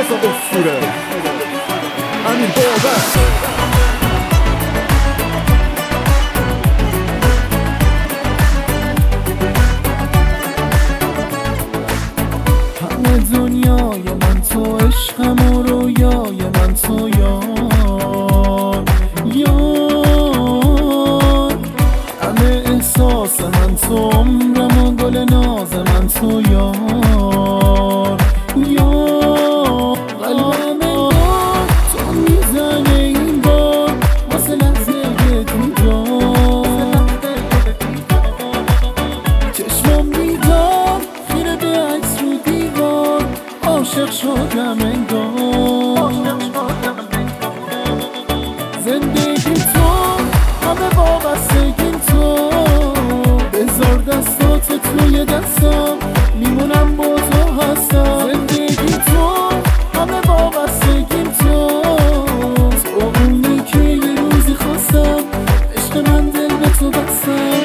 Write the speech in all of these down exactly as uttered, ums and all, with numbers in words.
رضا اسطوره، امیر باور. همه دنیای من تو، عشقم و رویای من تو یار یار، همه احساس من تو، عمرم و گل ناز من تو یار یار. قلبم انگار تو میزنه این بار واسه لحظه دیدار، چشمم میدار خیره به عکس رو دیوار، عاشق شدم انگار. زندگی تو همه وابستگی تو، بذار دستات توی دستم، میمونم با تو هستم. زندگی تو همه وابستگی تو، تو اونی که یه روزی خواستم، عشق من دل به تو بستم.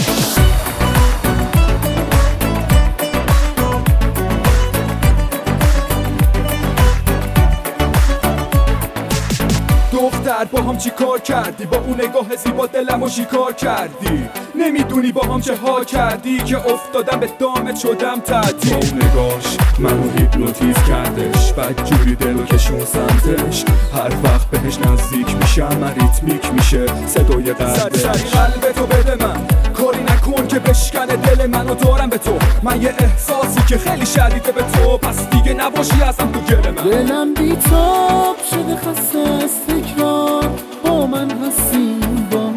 دختر با هم چی کار کردی؟ با اون نگاه زیبا دلمو شکار کردی. نمیدونی با هم چه ها کردی که افتادم به دامت شدم تعطیل. با اون نگاش منو هیپنوتیز کردش، بعد جوری دلو کشون سمتش. هر وقت بهش نزدیک میشم ریتمیک میشه صدای قلبش. سری قلبتو بده من، کاری نکن که بشکنه دل منو. دارم به تو من یه احساسی که خیلی شدیده به تو، پس دیگه نباشی ازم تو گل من. دلم بیتاب شده خسته از تکرار، با من هستی با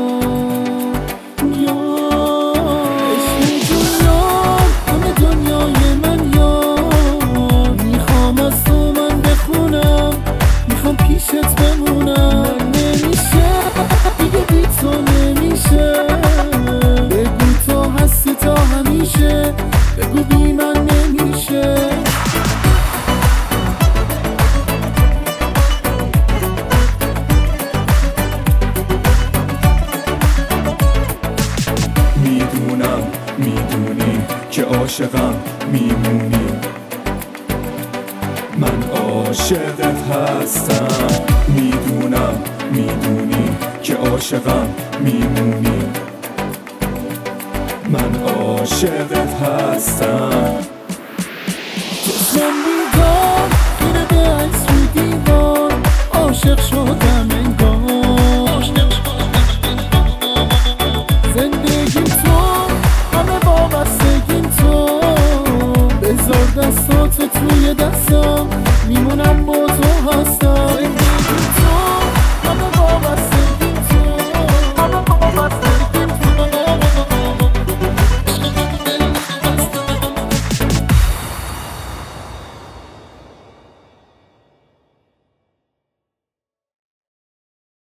یار. عشق جونان همه دنیای من یار، میخوام از تو من بخونم، میخوام پیشت بمونم. من نمیشه دیگه بی تو نمیشه، بگو تو هستی تا همیشه، بگو بی من نمیشه. میدونم میدونی که عاشقم میمونی، من عاشقت هستم. میدونم میدونی که عاشقم میمونی، من عاشقت هستم. چشمم بیدار خیره به عکس رو دیوار، عاشق شدم انگار. زندگی تو همه وابستگی تو، بذار دستات توی دستم، میمونم با